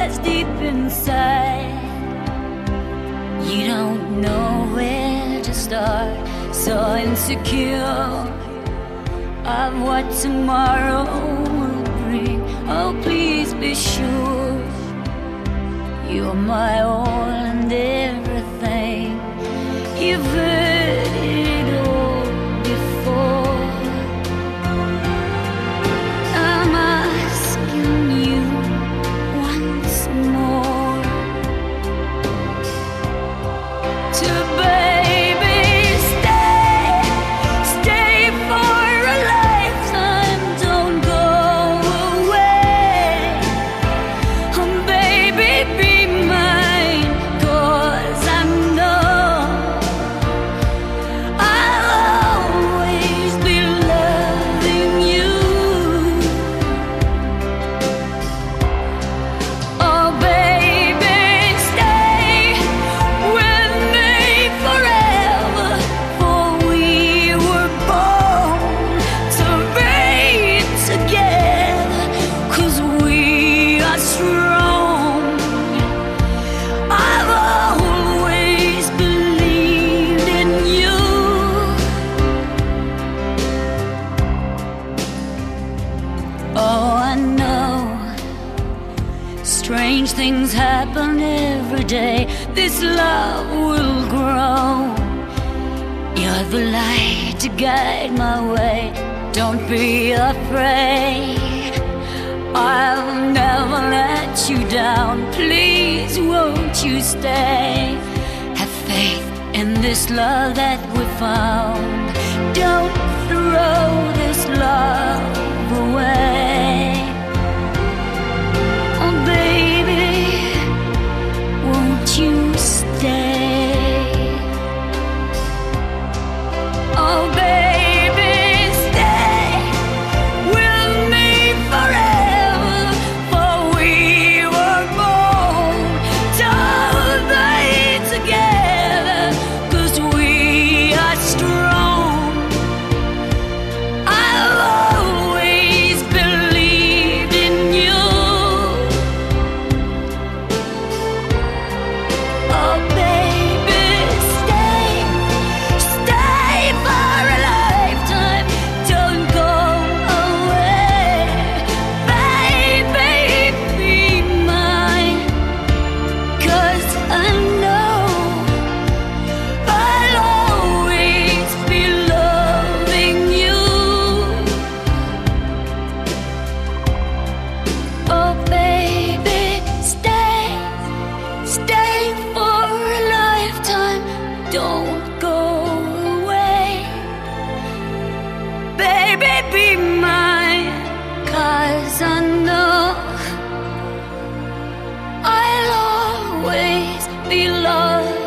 lies deep inside. You don't know where to start, so insecure of what tomorrow will bring. Oh, please be sure you're my all and everything. You've heard it all before. I'm asking you once more to baby stay, stay for a lifetime. Don't go away. Oh, baby, be mine, 'cause I know I'll always be loving you. Oh, baby, stay with me forever, for we were born to be together, 'cause we are strong. I've always believed in you. Oh, I know strange things happen every day. This love will grow. You're the light to guide my way. Don't be afraid, I'll never let you down. Please, won't you stay? Have faith in this love that we found. Don't throw this love away. Oh, baby, won't you stay? Oh, baby, stay with me forever, for we were born to be together, 'cause we are strong. I've always believed in you. Oh, baby, stay, stay for a lifetime. Don't go away. Baby, be mine, 'cause I know I'll always be loving you. Oh, baby, stay, stay for a lifetime. Don't go away. Baby, be mine, 'cause I know I'll always be loved.